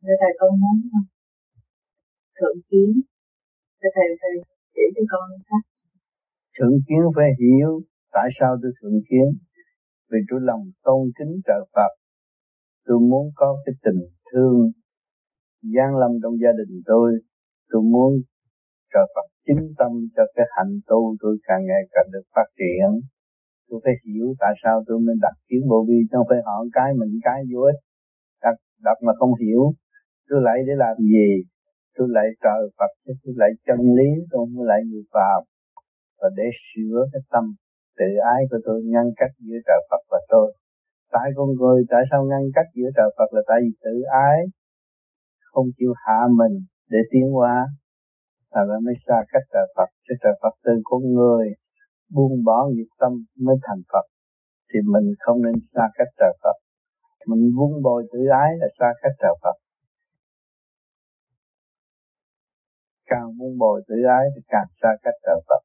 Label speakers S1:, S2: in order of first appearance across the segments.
S1: Thưa thầy con muốn thượng kiến. Thầy chỉ cho con cách.
S2: Thượng kiến phải hiểu tại sao tôi thượng kiến. Vì tôi lòng tôn kính trời Phật. Tôi muốn có cái tình thương giáng lâm trong gia đình tôi. Tôi muốn trời Phật chính tâm cho cái hành tu tôi càng ngày càng được phát triển. Tôi phải hiểu tại sao tôi mới đặt kiến vô vi, không phải họ cái mình cái vô ích. Đặt mà không hiểu, tôi lại để làm gì? Tôi lại trời Phật, tôi lại chân lý, tôi không lại người phàm. Và để sửa cái tâm tự ái của tôi, ngăn cách giữa trời Phật và tôi. Tại con người, tại sao ngăn cách giữa trời Phật là tại vì tự ái, không chịu hạ mình để tiến hóa, là mới xa cách trời Phật. Chứ trời Phật từ con người buông bỏ nghiệp tâm mới thành Phật, thì mình không nên xa cách trời Phật. Mình vun bồi tự ái là xa cách trời Phật. Càng vun bồi tự ái thì càng xa cách trời Phật.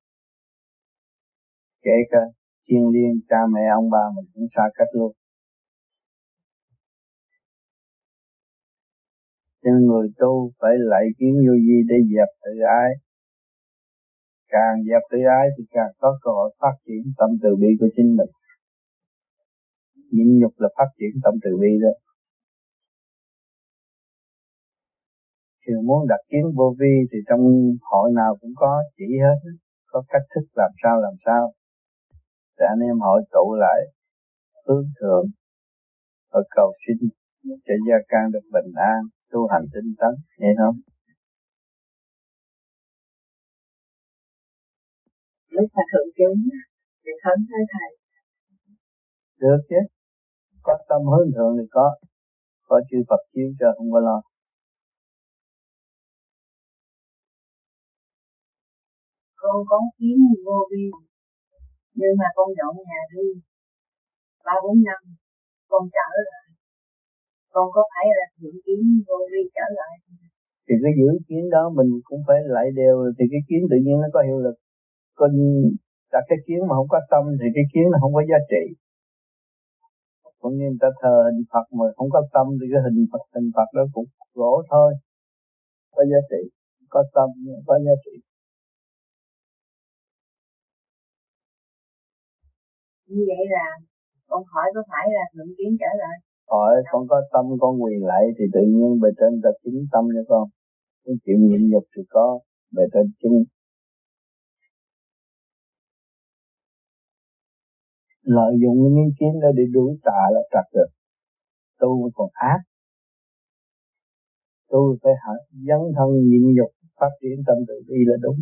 S2: Kể cả thiên liêng cha mẹ ông bà mình cũng xa cách luôn. Nên người tu phải lạy kiến vô vi để dẹp tự ái. Càng dẹp tự ái thì càng có cơ hội phát triển tâm từ bi của chính mình. Nhịn nhục là phát triển tâm từ bi đó. Khi muốn đặt kiến vô vi thì trong hội nào cũng có chỉ hết, có cách thức làm sao. Để anh em hội tụ lại, hướng thượng và cầu xin cho gia can được bình an, tu hành tinh tấn, nghe không?
S1: Lúc mà thượng kiến thì khấn với thầy.
S2: Được chứ, có tâm hướng thượng thì có chư Phật chiếu cho không có lo.
S1: Con có kiến vô vi, nhưng mà con dọn nhà đi 3-4 năm, con trở lại. Con có phải là thượng kiến vô vi trở lại?
S2: Thì cái giữ kiến đó mình cũng phải lại đều, thì cái kiến tự nhiên nó có hiệu lực. Còn đặt cái kiến mà không có tâm thì cái kiến nó không có giá trị. Cũng như người ta thờ hình Phật mà không có tâm thì cái hình Phật đó cũng gỗ thôi. Có giá trị, có tâm có giá trị.
S1: Như vậy là con hỏi có phải là thượng kiến trở lại?
S2: Hỏi con có tâm con quỳ lại thì tự nhiên bề trên ta chứng tâm cho con. Cái chuyện nhịn nhục thì có bề trên chứng. Lợi dụng cái miếng kiến đó để đuổi tà là trật được. Tu còn ác. Tu phải dấn thân nhịn nhục, phát triển tâm từ bi là đúng.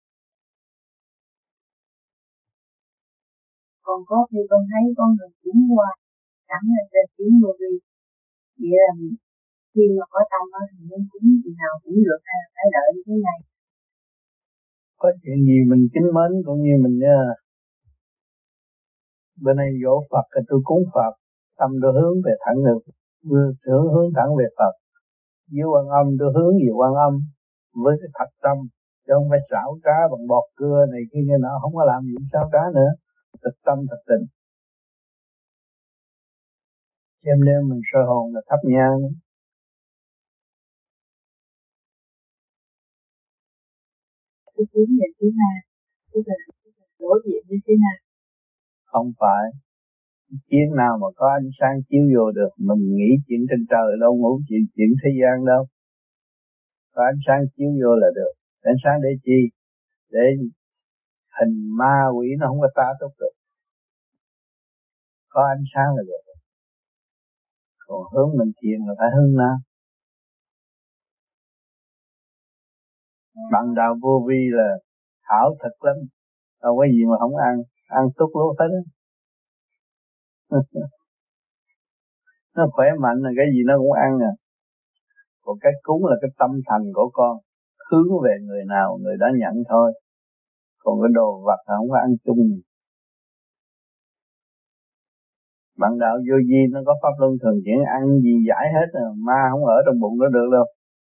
S1: Còn có khi con thấy con được chuyển qua sẵn lên trên tiếng vô vi. Vậy là khi mà có tâm đó thì nên cúng gì nào cũng được, hay là phải đợi như thế này?
S2: Có chuyện gì mình kính mến cũng như mình bữa nay dỗ Phật thì tôi cúng Phật, tâm tôi hướng về thẳng được, hướng thẳng về Phật. Với Quan Âm tôi hướng về Quan Âm với cái thật tâm, chứ không phải xảo trá bằng bọt cưa này kia kia nọ, không có làm gì xảo trá nữa. Thực tâm thật tình. Đêm mình soi hồn là thắp nhang.
S1: Cái kiến về phía Na, tức là đối diện với phía Na.
S2: Không phải kiến nào mà có ánh sáng chiếu vô được. Mình nghĩ chuyện trên trời đâu, ngủ chuyện thế gian đâu. Có ánh sáng chiếu vô là được. Ánh sáng để chi? Để hình ma quỷ nó không có ta tốt được. Có ánh sáng là được. Còn hướng mình thiền là phải hướng nam. Bằng đạo vô vi là hảo thật lắm. Đâu có gì mà không ăn tốt lúa hết á. Nó khỏe mạnh là cái gì nó cũng ăn à. Còn cái cúng là cái tâm thành của con, hướng về người nào người đó nhận thôi. Còn cái đồ vật là không có ăn chung. Bạn đạo vô vi nó có pháp luân thường chuyển, ăn gì giải hết rồi, ma không ở trong bụng nó được đâu.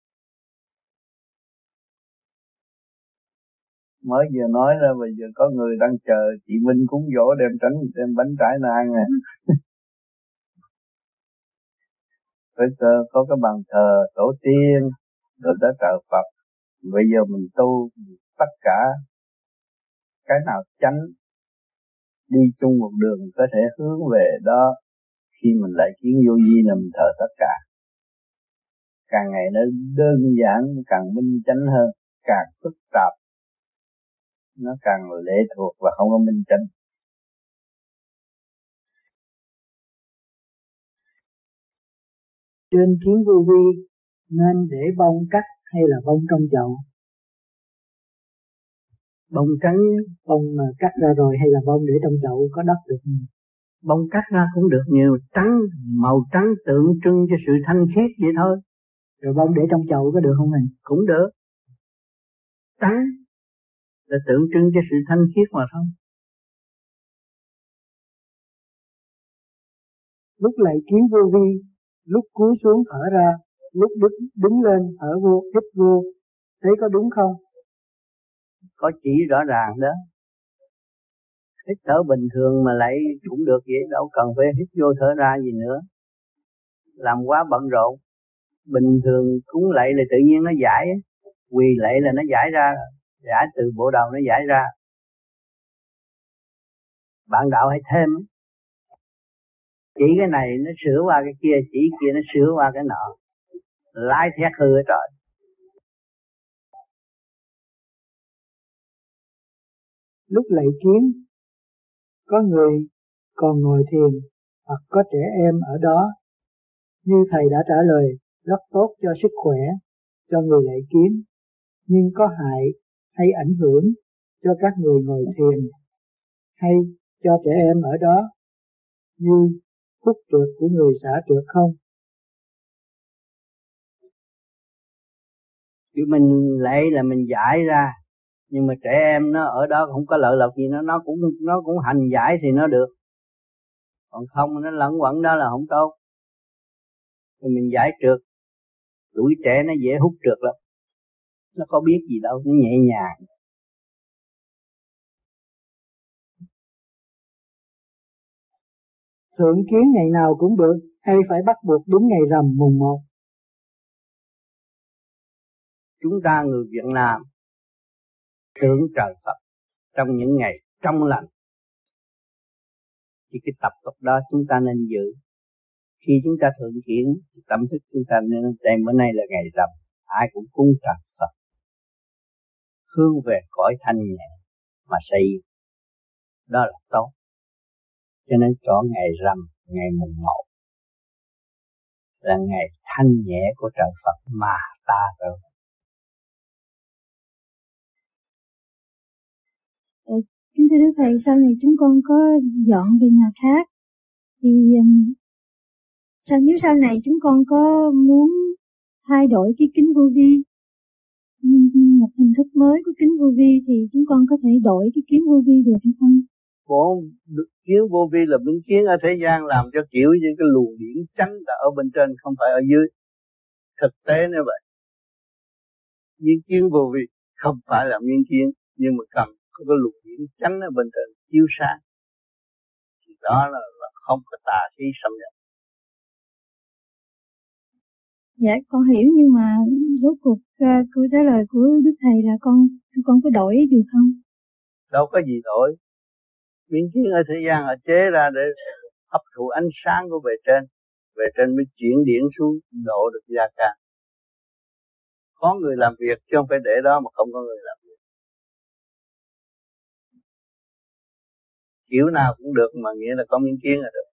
S2: Mới vừa nói ra bây giờ có người đang chờ chị Minh cúng dỗ đem bánh trái nó ăn à. phải có cái bàn thờ tổ tiên rồi tới trợ Phật. Bây giờ mình tu tất cả cái nào chánh đi chung một đường có thể hướng về đó. Khi mình lại kiến vô vi là mình thờ tất cả. Càng ngày nó đơn giản, càng minh chánh hơn, càng phức tạp nó càng lệ thuộc và không có minh chánh.
S3: Trên kiến vô vi nên để bông cắt hay là bông trong chậu? Bông trắng, bông mà cắt ra rồi hay là bông để trong chậu có đất được không? Bông cắt ra cũng được, nhiều trắng, màu trắng tượng trưng cho sự thanh khiết vậy thôi. Rồi bông để trong chậu có được không này? Cũng được. Trắng là tượng trưng cho sự thanh khiết mà thôi. Lúc lạy kiến vô vi, lúc cúi xuống thở ra, lúc đứng lên thở vô, hít vô, thấy có đúng không? Có chỉ rõ ràng đó. Hít thở bình thường mà lại cũng được vậy, đâu cần phải hít vô thở ra gì nữa. Làm quá bận rộn. Bình thường cúng lạy là tự nhiên nó giải, quỳ lạy là nó giải ra, giải từ bộ đầu nó giải ra. Bạn đạo hay thêm, chỉ cái này nó sửa qua cái kia, chỉ kia nó sửa qua cái nọ, lái thét hư ở trời. Lúc lạy kiến, có người còn ngồi thiền hoặc có trẻ em ở đó, như thầy đã trả lời, rất tốt cho sức khỏe, cho người lạy kiến, nhưng có hại hay ảnh hưởng cho các người ngồi thiền hay cho trẻ em ở đó, như hút trượt của người xả trượt không? Chứ mình lạy là mình giải ra, nhưng mà trẻ em nó ở đó không có lợi lộc gì, nó cũng hành giải thì nó được, còn không nó lẫn quẩn đó là không tốt. Thì mình giải trượt, tuổi trẻ nó dễ hút trượt lắm, nó có biết gì đâu, nó nhẹ nhàng. Thượng kiến ngày nào cũng được hay phải bắt buộc đúng ngày rằm mùng 1? Chúng ta người Việt Nam thượng trời Phật trong những ngày trong lành, thì cái tập tục đó chúng ta nên giữ. Khi chúng ta thượng kiến, tâm thức chúng ta nên đem bữa nay là ngày rằm, ai cũng cúng trời Phật, hướng về cõi thanh nhẹ mà xây, đó là tốt. Cho nên chọn ngày rằm, ngày mùng 1 là ngày thanh nhẹ của trời Phật mà ta rồi.
S4: Kính thưa Đức Thầy, sau này chúng con có dọn về nhà khác, thì nếu sau này chúng con có muốn thay đổi cái kính vô vi, một hình thức mới của kính vô vi, thì chúng con có thể đổi cái kính vô vi được hay không?
S2: Bộ kiến vô vi là biến kiến ở thế gian làm cho kiểu như cái luồng điển tránh là ở bên trên, không phải ở dưới. Thực tế như vậy. Biến kiến vô vi không phải là biến kiến, nhưng mà cần có cái luồng điển tránh ở bên trên chiếu sáng, thì đó là không có tà khí xâm nhập.
S4: Dạ con hiểu, nhưng mà rốt cuộc câu trả lời của Đức Thầy là con có đổi được không?
S2: Đâu có gì đổi. Biến kiến ở thế gian họ chế ra để hấp thụ ánh sáng của bề trên mới chuyển điển xuống độ được gia can. Có người làm việc chứ không phải để đó mà không có người làm việc. Kiểu nào cũng được mà nghĩa là có miếng kiến là được.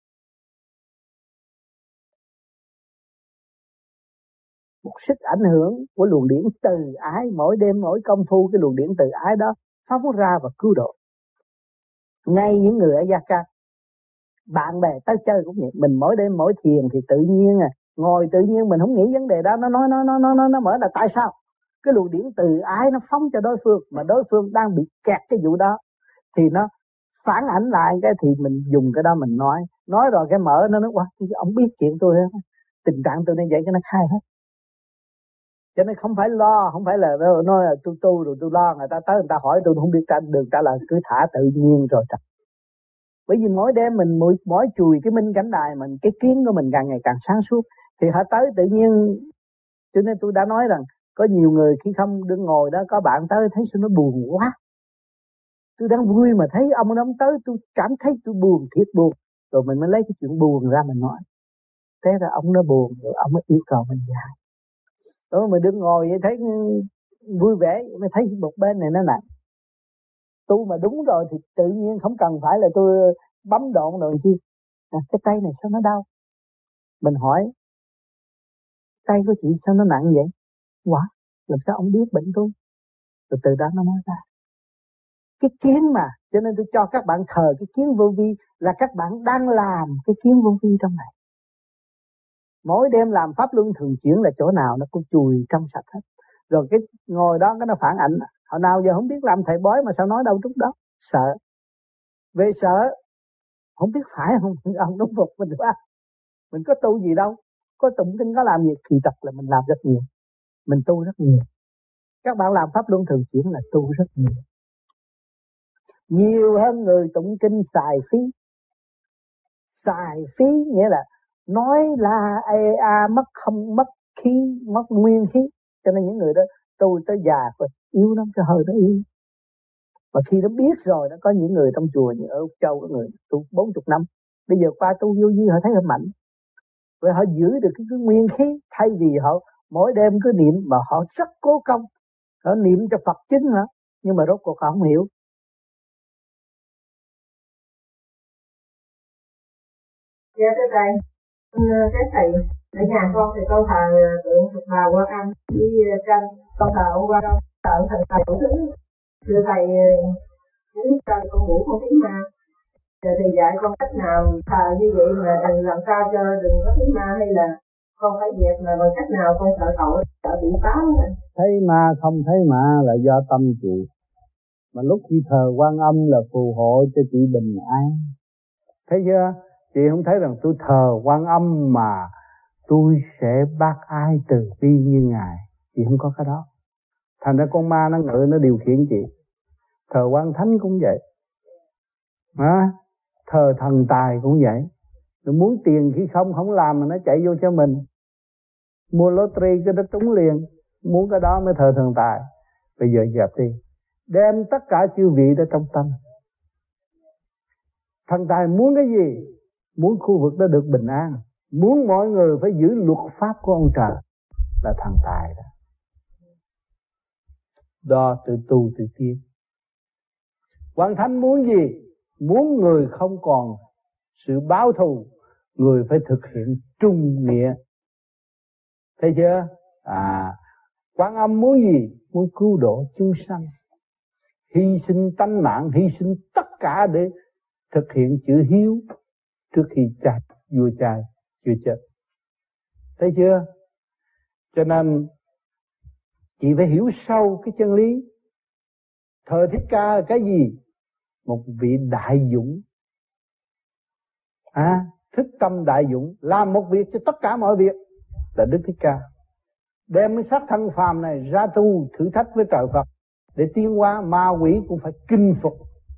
S3: Một sức ảnh hưởng của luồng điển từ ái, mỗi đêm mỗi công phu cái luồng điển từ ái đó phóng ra và cứu độ. Ngay những người ở Gia Ca, bạn bè tới chơi cũng vậy, mình mỗi đêm mỗi thiền thì tự nhiên ngồi tự nhiên mình không nghĩ vấn đề đó, nó mở là tại sao? Cái luồng điển từ ái nó phóng cho đối phương, mà đối phương đang bị kẹt cái vụ đó thì nó phản ảnh lại cái thì mình dùng cái đó mình nói rồi cái mở nó nói quá, ông biết chuyện tôi hết, tình trạng tôi như vậy cho nó khai hết. Cho nên không phải lo, không phải là nói là tôi tu rồi tôi lo, người ta tới người ta hỏi tôi không biết đường trả lời, cứ thả tự nhiên rồi. Bởi vì mỗi đêm mình mỗi chùi cái minh cảnh đài mình, cái kiến của mình càng ngày càng sáng suốt, thì họ tới tự nhiên. Cho nên tôi đã nói rằng có nhiều người khi không đứng ngồi đó, có bạn tới thấy sao nó buồn quá. Tôi đang vui mà thấy ông tới, tôi cảm thấy tôi buồn, thiệt buồn. Rồi mình mới lấy cái chuyện buồn ra mình nói. Thế là ông nó buồn, rồi ông mới yêu cầu mình giải. Rồi mình đứng ngồi vậy thấy vui vẻ, mới thấy một bên này nó nặng. Tu mà đúng rồi thì tự nhiên không cần phải là tôi bấm độn rồi chi. Cái tay này sao nó đau? Mình hỏi, tay của chị sao nó nặng vậy? Quả, làm sao ông biết bệnh tôi? Rồi từ đó nó nói ra. Cái kiến mà, cho nên tôi cho các bạn thờ cái kiến vô vi, là các bạn đang làm cái kiến vô vi trong này. Mỗi đêm làm pháp luân thường chuyển là chỗ nào nó cũng chùi trong sạch hết. Rồi cái ngồi đó cái nó phản ảnh. Hồi nào giờ không biết làm thầy bói mà sao nói đâu trúng đó. Sợ. Về sợ. Không biết phải không? Ông đúng phục mình quá. Mình có tu gì đâu. Có tụng kinh có làm gì. Kỳ thật là mình làm rất nhiều. Mình tu rất nhiều. Các bạn làm pháp luân thường chuyển là tu rất nhiều. Nhiều hơn người tụng kinh xài phí. Xài phí nghĩa là nói là mất không, mất khí, mất nguyên khí. Cho nên những người đó tu tới già rồi yếu lắm, cái hơi nó yếu. Mà khi nó biết rồi, nó có những người trong chùa như ở Úc Châu, có người tu 40 năm, bây giờ qua tu vô vi họ thấy họ mạnh. Vậy họ giữ được cái nguyên khí, thay vì họ mỗi đêm cứ niệm mà họ rất cố công. Họ niệm cho Phật chính hả? Nhưng mà rốt cuộc họ không hiểu.
S1: Dạ thưa thầy, cái thầy ở nhà con thì con thờ tượng Phật Bà Quan Âm với tranh, con thờ ông Quan Âm, thờ thần thầy đủ thứ. Thưa thầy, những lúc sau con ngủ con thấy ma, giờ thầy dạy con cách nào thờ như vậy mà đừng làm sao cho đừng có thấy ma, hay là con phải dẹp mà bằng cách nào con sợ tội, sợ bị phá đó.
S2: Thấy ma không thấy ma là do tâm chị. Mà lúc chị thờ Quan Âm là phù hộ cho chị bình an. Thấy chưa? Chị không thấy rằng tôi thờ Quan Âm mà tôi sẽ bác ái từ bi như Ngài. Chị không có cái đó. Thành ra con ma nó ngự, nó điều khiển chị. Thờ Quan Thánh cũng vậy. Thờ thần tài cũng vậy. Nó muốn tiền khi không làm mà nó chạy vô cho mình. Mua lottery cái đó trúng liền. Muốn cái đó mới thờ thần tài. Bây giờ dẹp đi. Đem tất cả chư vị đó trong tâm. Thần tài muốn cái gì? Muốn khu vực đó được bình an. Muốn mọi người phải giữ luật pháp của ông trời. Là thần tài đó. Đó tự tu tự tiến. Quan Thánh muốn gì? Muốn người không còn sự báo thù, người phải thực hiện trung nghĩa. Thấy chưa? Quan Âm muốn gì? Muốn cứu độ chúng sanh, hy sinh tánh mạng, hy sinh tất cả để thực hiện chữ hiếu trước khi vua cha chưa chết. Thấy chưa? Cho nên chị phải hiểu sâu cái chân lý. Thờ Thích Ca là cái gì? Một vị đại dũng. Thức tâm đại dũng, làm một việc cho tất cả mọi việc là Đức Thích Ca. Đem cái xác thân phàm này ra tu thử thách với trời Phật để tiến hóa, ma quỷ cũng phải kinh phục.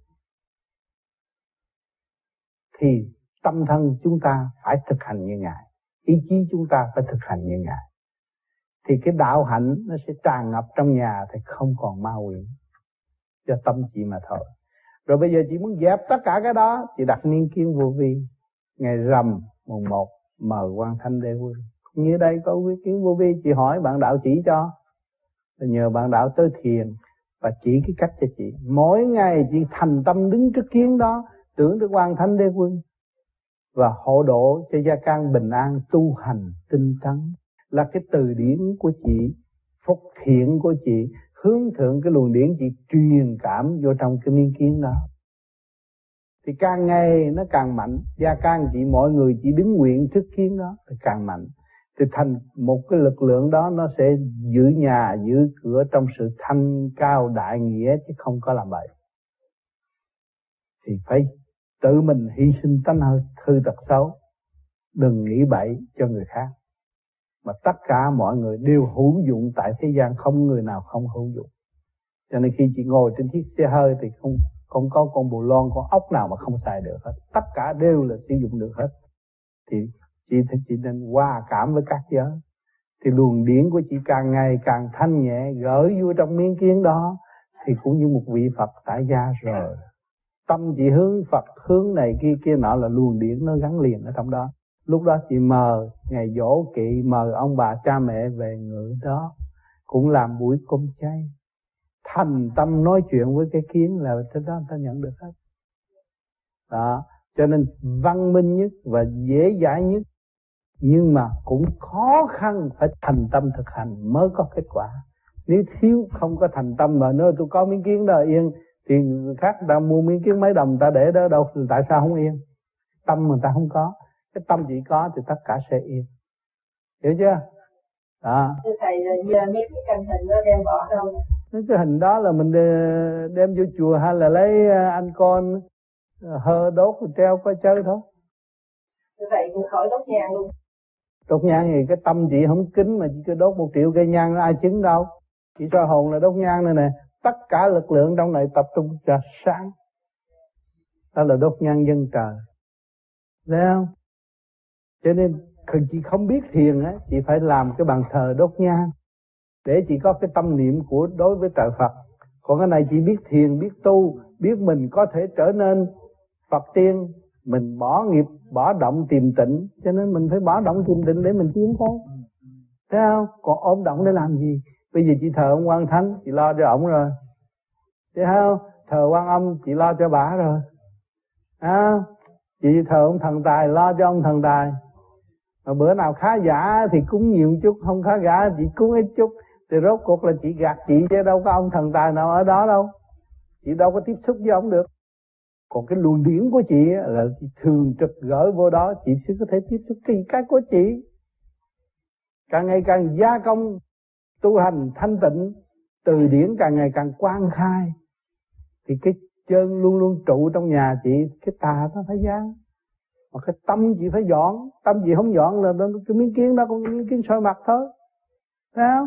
S2: Thì tâm thân chúng ta phải thực hành như Ngài, ý chí chúng ta phải thực hành như Ngài. Thì cái đạo hạnh nó sẽ tràn ngập trong nhà, thì không còn ma quỷ. Cho tâm chị mà thôi. Rồi bây giờ chị muốn dẹp tất cả cái đó, chị đặt niên kiến vô vi. Ngày rằm mùng 1 mời Quan Thanh Đế Quân. Như đây có ý kiến vô vi, chị hỏi bạn đạo chỉ cho. Rồi nhờ bạn đạo tới thiền và chỉ cái cách cho chị. Mỗi ngày chị thành tâm đứng trước kiến đó, tưởng tới Quan Thánh Đế Quân và hộ độ cho gia can bình an, tu hành tinh tấn. Là cái từ điển của chị, phúc thiện của chị, hướng thượng cái luồng điển chị truyền cảm vô trong cái miên kiến đó. Thì càng ngày nó càng mạnh, gia can chị, mọi người chỉ đứng nguyện trước kiến đó thì càng mạnh. Thì thành một cái lực lượng đó, nó sẽ giữ nhà, giữ cửa trong sự thanh cao đại nghĩa, chứ không có làm bậy. Thì phải tự mình hy sinh tánh hư tật xấu, đừng nghĩ bậy cho người khác. Mà tất cả mọi người đều hữu dụng tại thế gian, không người nào không hữu dụng. Cho nên khi chị ngồi trên chiếc xe hơi thì không
S3: Không có con bồ loan, con ốc nào mà không xài được hết. Tất cả đều là sử dụng được hết. Thì chị nên hòa cảm với các giới. Thì luồng điển của chị càng ngày càng thanh nhẹ, gửi vô trong miếng kiến đó thì cũng như một vị Phật tại gia rồi. Tâm chị hướng Phật, hướng này kia nọ là luồng điển nó gắn liền ở trong đó. Lúc đó chị mời ngày dỗ kỵ, mời ông bà cha mẹ về ngự đó, cũng làm buổi cơm chay. Thành tâm nói chuyện với cái kiến là tới đó người ta nhận được hết. Đó, cho nên văn minh nhất và dễ dãi nhất, nhưng mà cũng khó khăn, phải thành tâm thực hành mới có kết quả. Nếu thiếu không có thành tâm mà nơi tôi có miếng kiến đó yên, thì người khác người ta mua miếng kiến mấy đồng người ta để đó đâu, tại sao không yên? Tâm người ta không có, cái tâm chỉ có thì tất cả sẽ yên. Hiểu chưa? Đó.
S1: Thưa thầy, giờ mấy cái cảnh hình đó đem bỏ đâu?
S3: Cái hình đó là mình đem vô chùa hay là lấy anh con hơ đốt rồi treo coi chơi thôi.
S1: Như vậy cũng khỏi đốt nhang luôn.
S3: Đốt nhang thì cái tâm chị không kính mà chị cứ đốt 1 triệu cây nhang, ai chứng đâu. Chị soi hồn là đốt nhang này nè, tất cả lực lượng trong này tập trung cho sáng. Đó là đốt nhang dân trời. Thấy không? Cho nên chị không biết thiền á, chị phải làm cái bàn thờ đốt nhang để chị có cái tâm niệm của đối với trời Phật. Còn cái này chị biết thiền, biết tu, biết mình có thể trở nên Phật tiên, mình bỏ nghiệp, bỏ động tìm tịnh, cho nên mình phải bỏ động tìm tịnh để mình tiến thôi. Thấy không? Còn ôm động để làm gì? Bây giờ chị thờ ông Quan Thánh, chị lo cho ổng rồi. Thấy không? Thờ Quan Âm, chị lo cho bả rồi. Chị thờ ông Thần Tài, lo cho ông Thần Tài. Mà bữa nào khá giả thì cúng nhiều chút, không khá giả chị cúng ít chút. Thì rốt cuộc là chị gạt chị chứ đâu có ông Thần Tài nào ở đó đâu. Chị đâu có tiếp xúc với ông được. Còn cái luồng điển của chị là chị thường trực gửi vô đó, chị sẽ có thể tiếp xúc cái của chị. Càng ngày càng gia công tu hành thanh tịnh, từ điển càng ngày càng quang khai, thì cái chân luôn luôn trụ trong nhà chị, cái tà nó phải giáng. Mà cái tâm chị phải dọn, tâm chị không dọn là cái miếng kiến đó cũng miếng kiến soi mặt thôi. Thấy không?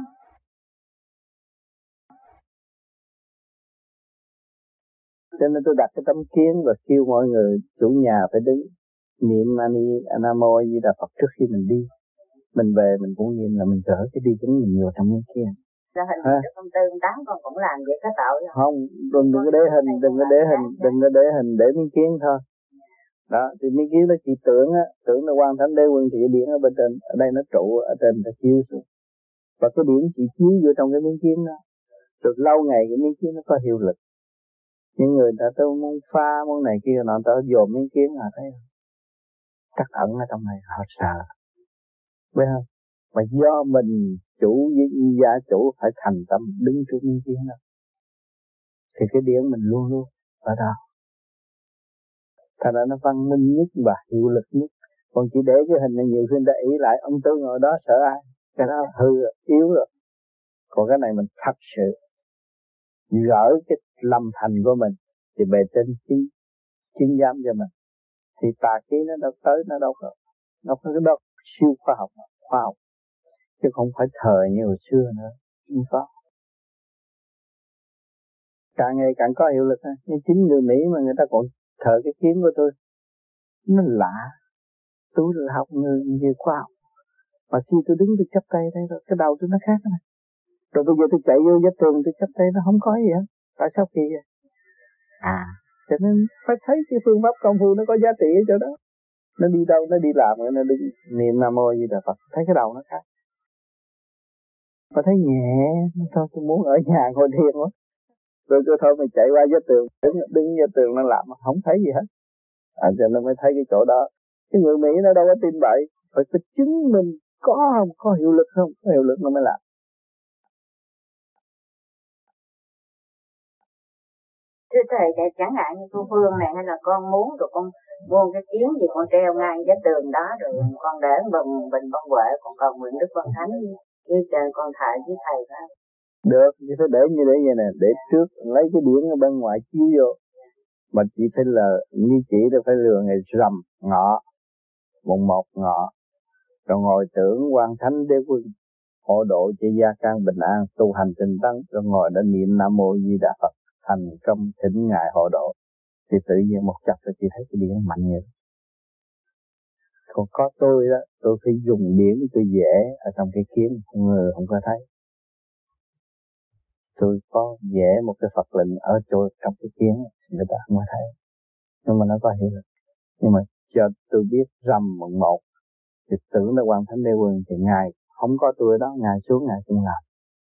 S3: Cho nên tôi đặt cái tấm kiến và kêu mọi người chủ nhà phải đứng niệm Nam Mô Di Đà Phật trước khi mình đi. Mình về mình cũng niệm là mình gỡ cái đi chúng mình vào trong miếng kia.
S1: Là hình cái công tư 8 con cũng làm vậy có tội không?
S3: Không, đừng có để hình, đừng có để hình để miếng kiến thôi. Đó, thì miếng kiến đó chỉ tưởng là Quan Thánh Đế Quân thì cái điển ở bên trên, ở đây nó trụ ở trên ta chiếu xuống. Và cái điển chỉ chiếu vô trong cái miếng kiến đó. Rồi lâu ngày cái miếng kiến nó có hiệu lực. Những người ta tới muốn pha món này kia nọ ta dồn miếng kiến là thấy trắc ẩn ở trong này họ sợ. Biết không? Mà do mình chủ với gia chủ phải thành tâm đứng trước miếng kiến đó, thì cái điển mình luôn luôn ở đó. Thành ra nó văn minh nhất và hiệu lực nhất. Còn chỉ để cái hình này nhiều khi đã ý lại ông Tư ngồi đó sợ ai? Cái đó hư rồi, yếu rồi. Còn cái này mình thật sự gỡ cái lâm thành của mình thì bề trên chứng giám cho mình. Thì tà khí nó đâu tới, nó đâu có cái đó siêu khoa học chứ không phải thời như hồi xưa nữa. Không có. Càng ngày càng có hiệu lực. Như chính người Mỹ mà người ta còn thờ cái kiến của tôi, nó lạ. Tôi là học người khoa học, mà khi tôi đứng tôi chắp tay đây rồi cái đầu tôi nó khác này. Rồi bây giờ tôi chạy vô vách tường tôi chắp tay nó không có gì hết. Tại sao kỳ vậy? Cho nên phải thấy cái phương pháp công phu nó có giá trị ở chỗ đó. Nó đi đâu nó đi làm, nó đi niệm Nam Mô Di Đà Phật, thấy cái đầu nó khác. Mà thấy nhẹ, thôi tôi muốn ở nhà ngồi thiền quá. Rồi tôi thôi mình chạy qua vách tường, đứng vách tường nó làm không thấy gì hết. Cho nên mới thấy cái chỗ đó. Cái người Mỹ nó đâu có tin bậy, phải chứng minh có hiệu lực không, có hiệu lực nó mới làm.
S1: Thưa thầy, chẳng hạn như cô Phương này, hay là con muốn rồi con mua cái kiến gì con treo ngay vách tường đó, rồi con để bình bông huệ, con cầu nguyện Đức Quan Thánh với trời con thầy với thầy đó.
S3: Được, chị phải để như vậy nè, để trước lấy cái điển ở bên ngoài chiếu vô. Mà chị phải là như chị đó, phải lừa ngày rằm ngọ, mùng 1 ngọ, rồi ngồi tưởng Quan Thánh Đế Quân hộ độ cho gia can bình an, tu hành tinh tấn, rồi ngồi đã niệm Nam Mô Di Đà Phật
S2: thành công thỉnh ngài hộ độ, thì tự nhiên một chập rồi chị thấy cái điện mạnh như vậy. Còn có tôi đó, tôi phải dùng điển tôi vẽ ở trong cái kiến, người không có thấy. Tôi có vẽ một cái Phật lệnh ở chỗ trong cái kiến, người ta không có thấy, nhưng mà nó có hiểu. Nhưng mà cho tôi biết rằm mùng 1 thì tưởng là Quan Thánh Đế Quân, thì ngài không có tôi đó, ngài xuống ngài cũng làm.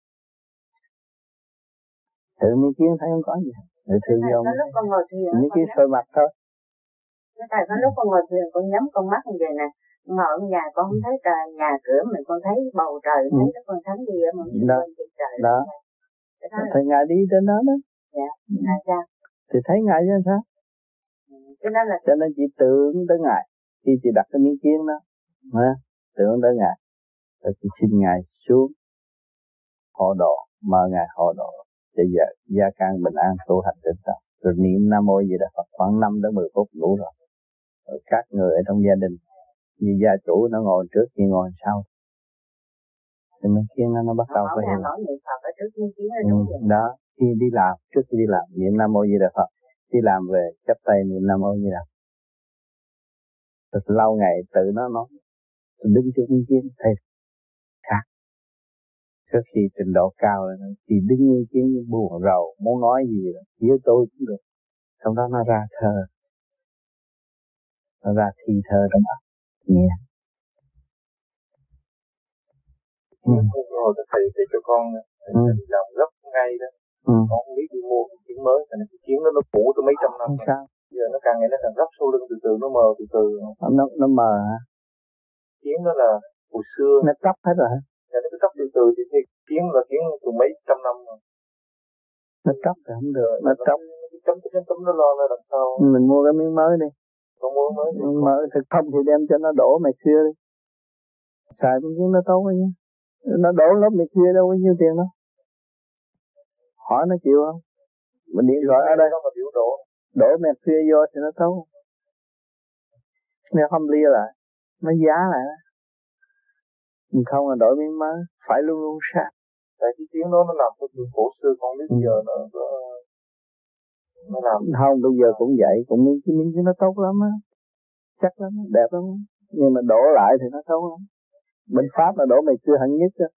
S2: Tự mấy kiến thấy không có gì, người thương nhau. Mấy kiến soi mặt thôi.
S1: Cái thầy có lúc con ngồi thuyền con nhắm con mắt như vậy nè, ngồi ở nhà con không thấy trời, nhà cửa mình con thấy bầu trời, thấy cái con thánh gì ở bên trời
S2: đó. Thầy ngài đi trên đó đó.
S1: Dạ, là sao?
S2: Thì thấy ngài chứ sao?
S1: Cái đó là
S2: cho nên chị tưởng tới ngài khi chị đặt cái miếng kiến đó, tưởng tới ngài, rồi chị xin ngài xuống hộ độ, mời ngài hộ độ để giờ gia can bình an tu hành đến sau. Rồi niệm Nam Mô Di Đà Phật khoảng 5 đến 10 phút đủ rồi. Rồi các người ở trong gia đình như gia chủ nó ngồi trước, chị ngồi sau, thì mấy kiến nó bắt đầu có hiểu. Đó, khi đi làm, trước khi đi làm niệm Nam Mô Di Đà Phật, đi làm về chắp tay niệm Nam Mô Di Đà. Rồi lâu ngày tự nó nói, đứng trước miếng kiến thấy khác. Trước khi trình độ cao rồi, thì đứng miếng kiến buồn rầu, muốn nói gì đó, với tôi cũng được. Xong đó nó ra thơ, nó ra thi thơ trong óc, nghe.
S5: Rồi thầy cho con làm gấp ngay đó. Con không biết đi mua kiến mới, tại vì kiến nó cũ từ mấy trăm năm.
S2: Sao?
S5: Giờ nó càng ngày nó càng gấp sau lưng từ từ, nó mờ từ từ.
S2: Nó mờ hả?
S5: Kiến nó là hồi xưa.
S2: Nó tróc hết rồi hả?
S5: Dạ, nó cứ tróc từ từ thì kiến là kiến từ mấy trăm năm rồi.
S2: Nó tróc thì không được, nó tróc.
S5: Chấm nó lo ra đằng sau.
S2: Mình mua cái miếng mới đi.
S5: Con mua mới.
S2: Mới thì không thì đem cho nó đổ mày xưa đi. Xài miếng kiến nó tốt quá nhá. Nó đổ lớp mày xưa đâu có nhiêu tiền đâu. Hỏi nó chịu không? Mình điện gọi ở đây. Đổ mẹ xưa vô thì nó tốt. Nếu không lia lại, nó giá lại đó. Mình không là đổi miếng mới, phải luôn luôn sát.
S5: Tại cái tiếng đó nó làm cho chuyện cổ xưa, con biết giờ nó làm.
S2: Không, bây giờ cũng vậy, cũng miếng nó tốt lắm á, chắc lắm, đẹp lắm. Nhưng mà đổ lại thì nó xấu lắm. Bên Pháp là đổ mày xưa hẳn nhất á.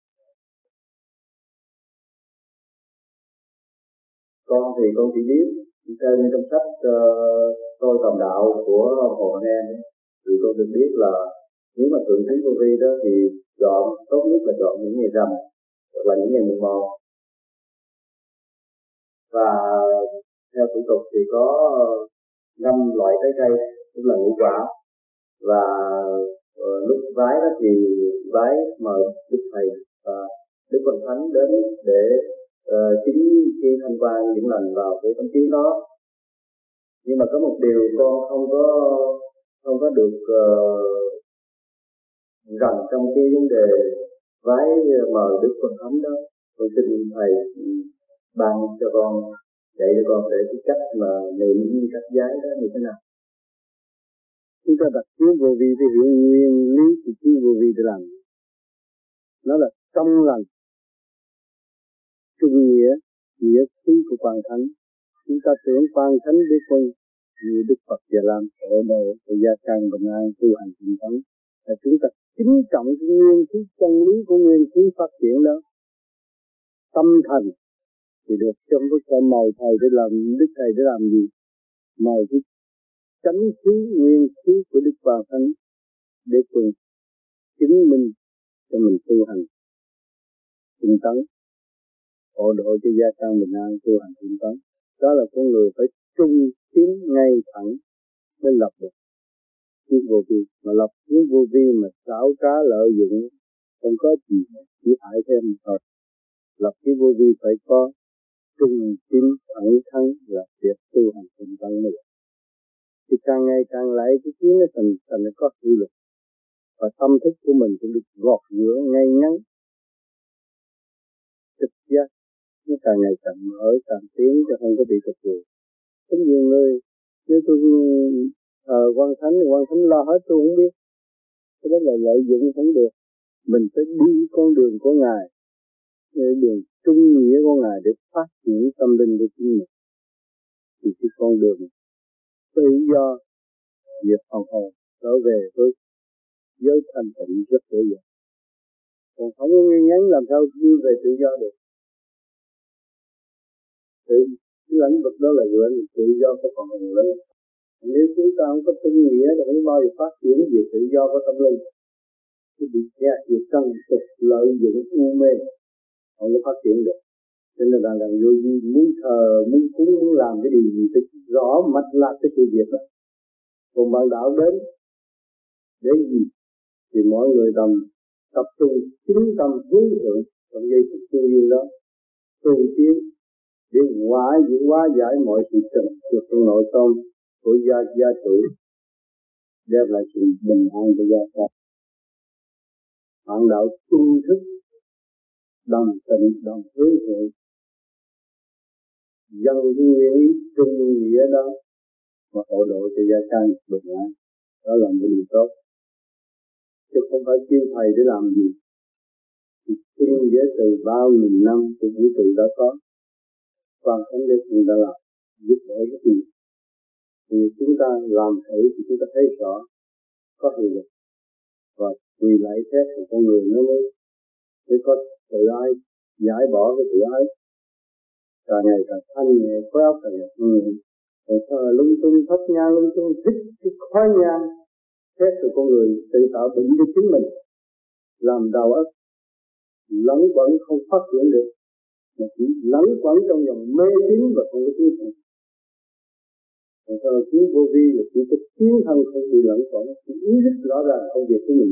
S6: Con thì con chỉ biết theo như trong sách tôi tầm đạo của Hồ Văn Em, thì con được biết là nếu mà thượng thánh vô vi đó thì chọn tốt nhất là chọn những ngày rằm hoặc là những ngày mùng 1. Và theo thủ tục thì có 5 loại trái cây, tức là ngũ quả. Và lúc vái đó thì vái mời Đức Thầy và Đức Quan Thánh đến để chính khi thanh quan những lành vào cái tấm chiếu đó. Nhưng mà có một điều con không có được rành trong cái vấn đề vái mời Đức Quan Thánh đó. Con xin Thầy ban cho con, dạy cho con để cái cách mà niệm cách vái đó như thế nào.
S2: Chúng ta đặt chiếu vô vi để hiểu nguyên lý của chiếu vô vi để làm. Nó là trong lành, trung nghĩa khí của Quan Thánh. Chúng ta tưởng Quan Thánh Đế Quân như Đức Phật Già Lam hộ độ của gia can bình an tu hành tinh tấn. Là chúng ta kính trọng cái nguyên khí chân lý của nguyên khí phát triển đó. Tâm thành thì được, trong cái con mời Thầy để làm, Đức Thầy để làm gì? Mời cái chánh khí nguyên khí của Đức Quan Thánh Đế Quân chứng minh cho mình tu hành tinh tấn, hộ độ cho gia can bình an tu hành tinh tấn. Đó là con người phải trung tín ngay thẳng mới lập được kiến vô vi. Mà lập kiến vô vi mà xảo trá lợi dụng không có gì, chỉ hại thêm thôi. Lập kiến vô vi phải có trung tín thẳng thắn là việc tu hành tinh tấn mới được. Thì càng ngày càng lại cái kiến nó thành nó có hiệu lực, và tâm thức của mình cũng được gọt rửa ngay ngắn, trực giác nó càng ngày càng mở, càng tiến cho không có bị cục rùi. Có nhiều người nếu tôi Quan Thánh lo hết tôi không biết, cái đó là lợi dụng không được. Mình phải đi con đường của Ngài, đường trung nghĩa của Ngài để phát triển tâm linh của chính mình. thì cái con đường tự do diệt phần hồn trở về với giới thanh tịnh rất dễ dàng. Còn không có nguyên nhân làm sao đi về tự do được. Tự cái lĩnh vực đó là gọi là tự do của phần hồn lớn. Nếu chúng ta không có tinh nghĩa thì không bao giờ phát triển về tự do của tâm linh. Cái bị kẹt về trần tục lợi dụng u mê không có phát triển được. Cho nên là vô vi muốn thờ, muốn cúng, muốn làm cái điều gì phải rõ mạch lạc cái sự việc đó. Còn bạn đạo đến gì thì mọi người tập trung chính tâm hướng thượng trong giây phút siêu nhiên đó, tu tiến để hóa giải mọi sự trật trượt trong nội tâm của gia chủ, đem lại sự bình an cho gia ta. Bạn đạo trung thức, đồng tình, đồng hướng thượng, dâng cái nguyên ý trung nghĩa đó mà hộ độ cho gia can bình an, đó là một điều tốt. Chứ không phải kêu thầy để làm gì. Thiên giới từ bao nghìn năm của vũ trụ đã có, và không để chúng ta làm giúp đỡ rất nhiều. Thì chúng ta làm thử thì chúng ta thấy rõ có hiệu lực, và vì lại phép của con người nó mới có tự ái, giải bỏ cái tự ái, càng ngày càng thanh nhẹ, khối óc càng ngày rồi lung tung thấp nhang, lung tung thích cái khói nhang, phép của con người tự tạo bệnh cho chính mình, làm đầu óc lẫn quẩn không phát triển được, mà chỉ lẫn quẩn trong dòng mê tín và không có tiến thân. Còn sau kiến vô vi là chỉ có tiến thân không bị lẫn quẩn, chỉ ý thức rõ ràng công việc của mình,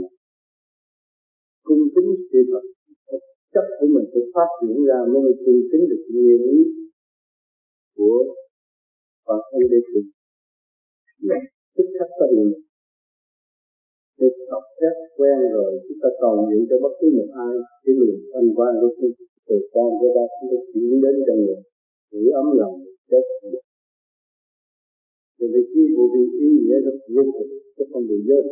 S2: cung kính sự thật, chất của mình sẽ phát triển ra mới cung kính được nguyên ý của và không để sự tức khắc ta hiểu. Để học phép quen rồi chúng ta còn những cho bất cứ một ai cái luồng thanh quan của chúng từ con của ta chúng ta chuyển đến cho người giữ ấm lòng chết được. Thì về chi vô vi ý nghĩa rất vô cùng, chứ không bị giới.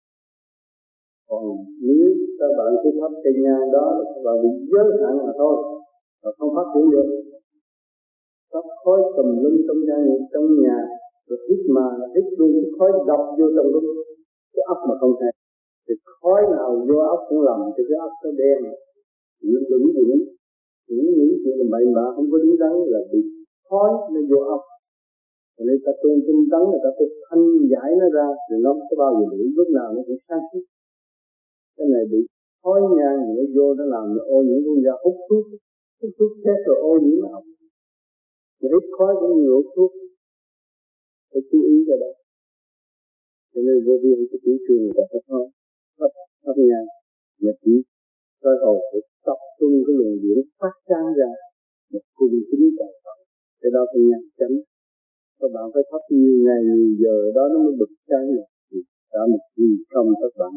S2: Còn nếu các bạn cứ thắp cây nhang đó là các bạn bị giới hạn mà thôi, và không phát triển được. Thắp khói tùm lum trong nhà, rồi hít luôn cái khói độc vô trong cái óc mà không thể. Thì khói nào vô óc cũng làm cho cái óc nó đen, nó đứng những chuyện là bậy bạ không có đứng đắn là bị khói nó vô óc. Cho nên ta tu tinh tấn là ta phải thanh giải nó ra, rồi nó có bao giờ đủ, lúc nào nó cũng sáng suốt. Cái này bị khói nhang nó vô nó làm nó ô nhiễm con da, hút thuốc chết rồi ô nhiễm nó óc. Mà hít khói cũng nhiều hút thuốc, phải chú ý cái đó. Cho nên vô vi cái chủ trương người ta phải thắp nhang, mà chỉ cơ hội để tập trung cái luồng điển phát sáng ra một cung kính trời Phật. Cái đó phải nhang chánh. Các bạn phải thắp nhiều ngày nhiều giờ đó nó mới bực sáng được. Thì cả một gì không các bạn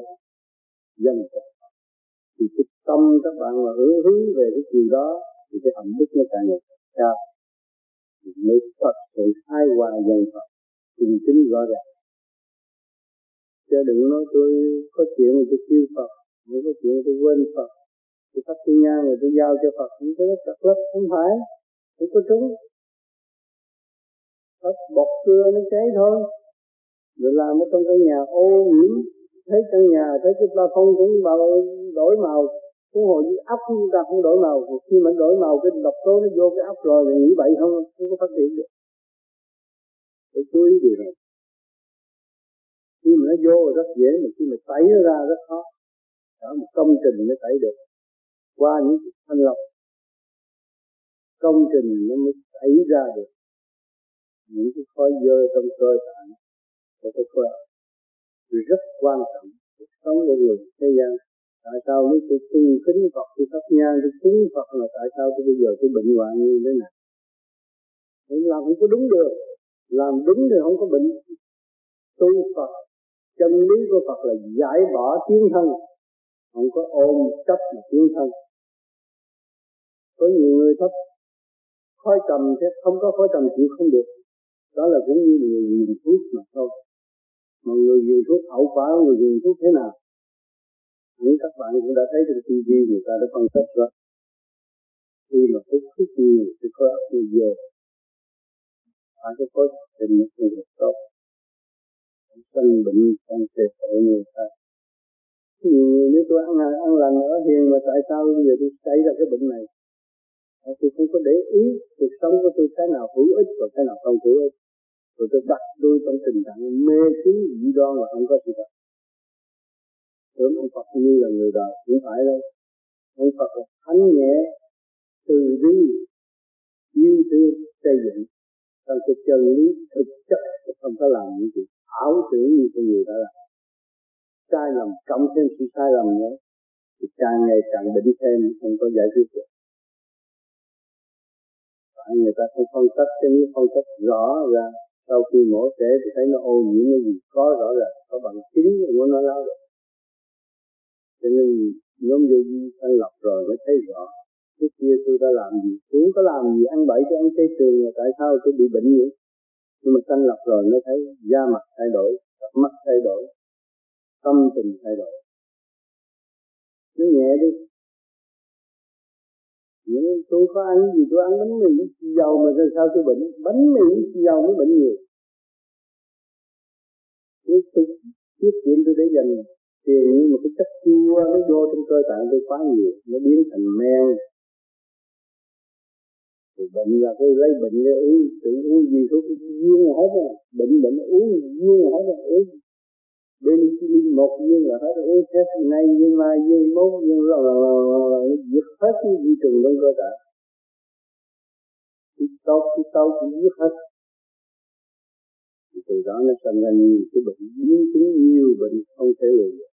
S2: dân Phật. Thì cái tâm các bạn mà hướng về cái chiều đó thì cái hạnh đức nó càng ngày càng cao. Thì mới thật sự khai hòa dân Phật, cung kính rõ ràng. Chứ đừng nói tôi có chuyện tôi kêu Phật, không có chuyện tôi quên Phật, tôi thắp thiên nhang rồi tôi giao cho Phật, không có chặt lắm, không phải, không có trúng. Thắp bọt cưa nó cháy thôi, rồi làm ở trong căn nhà ô nhiễm, thấy căn nhà, thấy cái ba phong cũng đổi màu, cũng hồi như ốc chúng ta không đổi màu, khi mà đổi màu cái độc tố nó vô cái ốc rồi thì nghĩ vậy không có phát triển được. Phải chú ý điều này. Khi mà nó vô rất dễ, mà khi mà tẩy nó ra rất khó. Cả một công trình mới tẩy được. Qua những thanh lọc, công trình nó mới tẩy ra được những cái khói dơ trong cơ thể của cái khói. Rất quan trọng cuộc sống của người thế gian. Tại sao nếu tôi cung kính Phật, tôi thắp nhang, tôi cúng Phật là tại sao tôi bây giờ tôi bệnh hoạn như thế này? Tôi làm không có đúng được. Làm đúng thì không có bệnh. Tu Phật, chân lý của Phật là giải bỏ tiến thân, không có ôm chấp mà tiến thân. Có nhiều người thấp khói trầm thế, không có khói trầm chịu không được. Đó là cũng như người dùng thuốc mà thôi. Mà người dùng thuốc hậu quả của người dùng thuốc thế nào? Những các bạn cũng đã thấy trên TV người ta đã phân tích rồi. Khi mà hút thuốc nhiều thì khói óc nhiều giờ. phải có phước tình người tốt, sanh bệnh không thể tội người ta. Nhiều người nếu tôi ăn lành ở hiền mà tại sao bây giờ tôi xảy ra cái bệnh này? Tôi không có để ý cuộc sống của tôi cái nào hữu ích và cái nào không hữu ích. Rồi tôi đặt tôi trong tình trạng mê tín dị đoan và không có sự thật. Tưởng ông Phật như là người đời, không phải đâu. Ông Phật là thánh nhẹ, từ bi, yêu thương, xây dựng. Trong cái chân lý thực chất không có làm những chuyện ảo tưởng như con người đã làm. Sai lầm cộng thêm sự sai lầm nữa thì càng ngày càng bệnh thêm, không có giải quyết được. Tại người ta không phân tích, cái nếu phân tích rõ ra sau khi mổ xẻ thì thấy nó ô nhiễm cái gì có rõ ràng, có bằng chứng của nó lao được. Cho nên nhóm vô vi thanh lọc rồi mới thấy rõ. Trước kia tôi đã làm gì, tôi không có làm gì, ăn bậy tôi ăn chay trường là tại sao tôi bị bệnh vậy? Nhưng mà thanh lọc rồi mới thấy da mặt thay đổi, mắt thay đổi, tâm tình thay đổi. Nó nhẹ đi. Nhưng tôi có ăn gì, tôi ăn bánh mì xì dầu mà sao tôi bệnh? Bánh mì xì dầu mới bệnh nhiều. Tôi tiết kiệm tôi để dành tiền, nhưng mà cái chất chua nó vô trong cơ tạng tôi quá nhiều, nó biến thành men. Thì bệnh là tôi lấy bệnh để uống, tự uống gì thuốc viên là hết rồi. Bệnh uống viên là hết rồi, uống penicillin một viên là hết rồi, uống hết nay viên mai viên mốt viên là giết hết cái vi trùng trong cơ tạng. Cái tốt cũng giết hết. Từ đó nó sinh ra nhiều cái bệnh biến chứng, nhiều bệnh không thể lường được.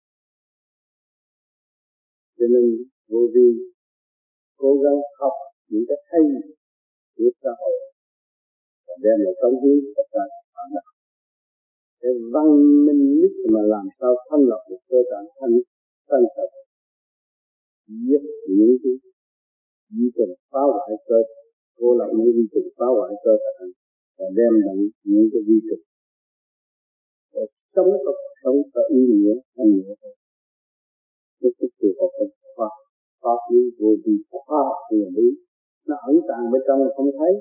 S2: Cho nên vô vi cố gắng học những cái hay của xã hội và đem lại công hiến cho tất cả các bạn. Cái văn minh nhất mà làm sao thanh lọc được cơ tạng thanh sạch, giết những cái vi trùng phá hoại cơ, cô lập những vi trùng phá hoại cơ tạng và đem lại những cái vi trùng để sống sống có ý nghĩa hơn nữa. Cái sự học pháp lý vô vi, khoa học nguyên lý nó ẩn tàng bên trong mà không thấy.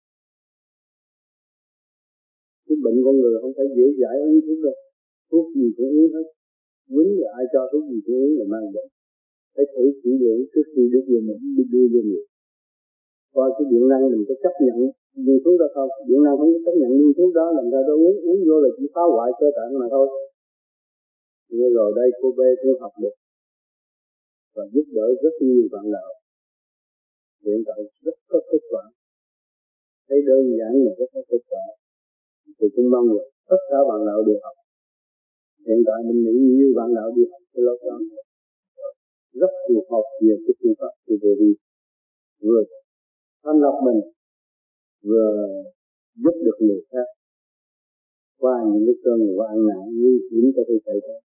S2: Cái bệnh con người không phải dễ dãi uống thuốc đâu, thuốc gì cũng uống hết. Quýnh rồi ai cho thuốc gì cũng uống rồi mang bệnh. Phải thử kỹ lưỡng trước khi đưa vô mình đưa vô người. Coi cái điện năng mình có chấp nhận dùng thuốc đó không? Điện năng không có chấp nhận dùng thuốc đó, làm sao đó uống vô là chỉ phá hoại cơ tạng mà thôi. Như rồi đây cô B cũng học được và giúp đỡ rất nhiều bạn đạo. Hiện tại rất có kết quả. Thấy đơn giản mà rất có kết quả. Thì cũng mong là tất cả bạn đạo đều học. Hiện tại mình nghĩ nhiều bạn đạo đều học cái lớp đó. Rất phù hợp về cái phương pháp của vô vi. Vừa thanh lọc mình, vừa giúp được người khác qua những cái cơn hoạn nạn nguy hiểm cho tôi xảy ra.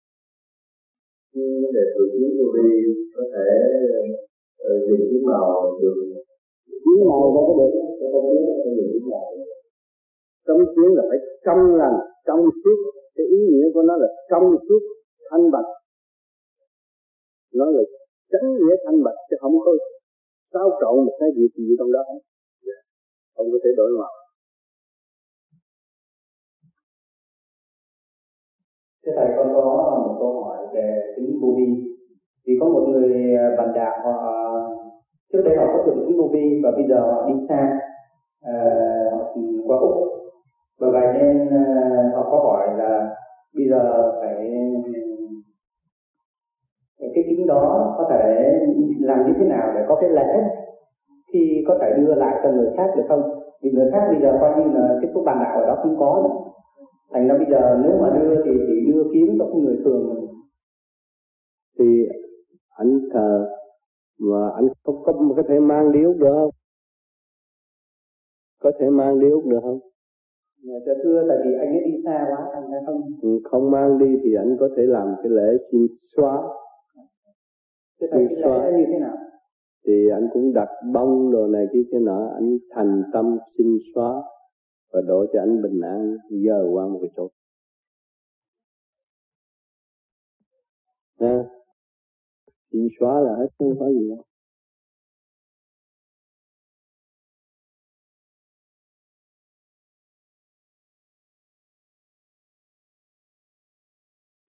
S6: Để thử kiến vô vi có thể dùng kiến màu được.
S2: Kiến màu đâu có được. Trong kiến là phải trong lành, trong suốt. Cái ý nghĩa của nó là trong suốt, thanh bạch. Nó là chánh nghĩa thanh bạch chứ không có xáo trộn một cái gì trong đó. Không có thể đổi màu.
S7: Thưa Thầy, con có một câu hỏi về tính vô vi. Vì có một người bạn đạo họ trước đây họ có thử tính vô vi và bây giờ họ đi xa, họ qua Úc. Bởi vậy nên họ có hỏi là bây giờ phải cái tính đó có thể làm như thế nào để có cái lễ khi có thể đưa lại cho người khác được không? Vì người khác bây giờ coi như là cái số bạn đạo ở đó không có nữa. Thành ra bây giờ nếu mà đưa thì chỉ đưa kiếm cho người thường.
S2: Thì anh thờ mà anh không có thể mang đi Úc được không? Có thể mang đi Úc được không?
S7: Dạ thưa, tại vì anh ấy đi xa quá, thành ra không.
S2: Không mang đi thì anh có thể làm cái lễ xin xóa.
S7: Thế thầy cái lễ như thế nào?
S2: Thì anh cũng đặt bông đồ này kia nọ, anh thành tâm xin xóa và đổ cho anh bình an dời qua một cái chỗ. Xin xóa là hết, không có gì đâu.